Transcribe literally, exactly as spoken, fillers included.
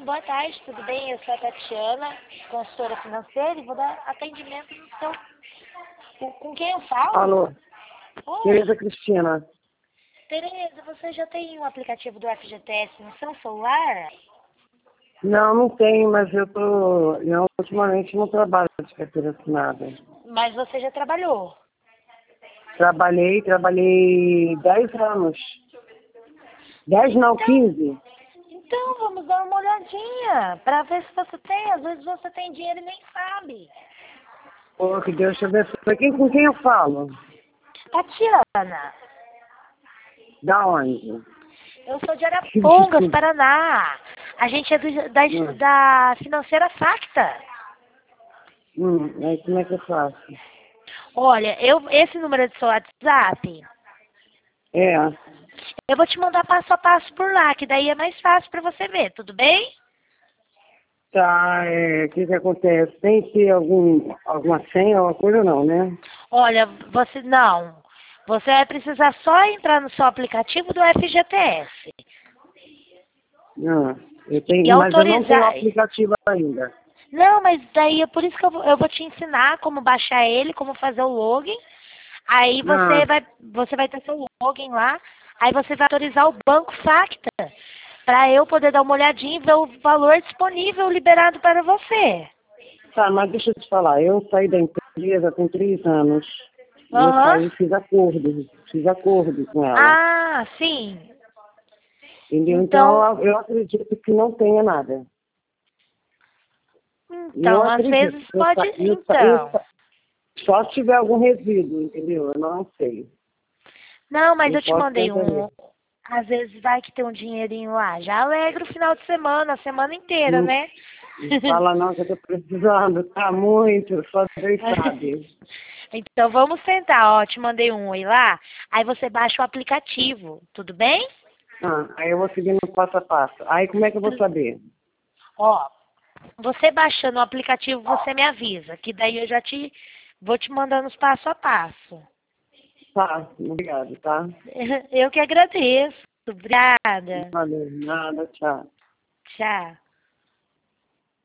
boa tarde, tudo bem? Eu sou a Tatiana, consultora financeira, e vou dar atendimento no seu... Com com quem eu falo? Alô, Oi, Tereza Cristina. Tereza, você já tem um aplicativo do F G T S no seu celular? Não, não tem, mas eu tô. Eu ultimamente não trabalho de carteira assinada. Mas você já trabalhou. Trabalhei, trabalhei dez anos. Dez não, quinze. Então, vamos dar uma olhadinha, para ver se você tem. Às vezes você tem dinheiro e nem sabe. Pô, que Deus te abençoe. Quem, com quem eu falo? Tatiana, Da onde? eu sou de Arapongas, Paraná. A gente é do, da, Hum, da financeira Facta. hum, aí como é que eu faço? Olha, eu, esse número é do seu WhatsApp, É, eu vou te mandar passo a passo por lá, que daí é mais fácil para você ver, tudo bem? tá, é, o que que acontece? Tem que ter algum, alguma senha, alguma coisa não, né? Olha, você não. Você vai precisar só entrar no seu aplicativo do F G T S Não, eu e tenho, mas eu não tenho o autorizar. aplicativo ainda. Não, mas daí é por isso que eu vou, eu vou te ensinar como baixar ele, como fazer o login. Aí Ah, você vai, você vai ter seu login lá. Aí você vai autorizar o Banco Facta para eu poder dar uma olhadinha e ver o valor disponível liberado para você. tá, mas deixa eu te falar, eu saí da empresa com três anos. E eu Aham. saí, fiz acordo, fiz acordo com ela. Ah, sim. Entendeu? Então, Então eu eu acredito que não tenha nada. Eu então, às acredito. vezes Eu, pode, sa- eu, sa- eu, então. sa- só se tiver algum resíduo, entendeu? Eu não sei. Não, mas Eu eu te posso mandei tentar ver. um. Às vezes vai que tem um dinheirinho lá. Já alegra o final de semana, a semana inteira, Não, né? não fala não que eu tô precisando, tá muito, só Deus sabe. Então vamos tentar, ó. Te mandei um oi lá. Aí você baixa o aplicativo, tudo bem? Ah, aí eu vou seguindo passo a passo. Aí como é que eu vou saber? Ó, você baixando o aplicativo, você me avisa, que daí eu já te vou te mandando os passo a passo. Tá, obrigado, tá? Eu que agradeço. Obrigada. Valeu, nada, tchau. Tchau.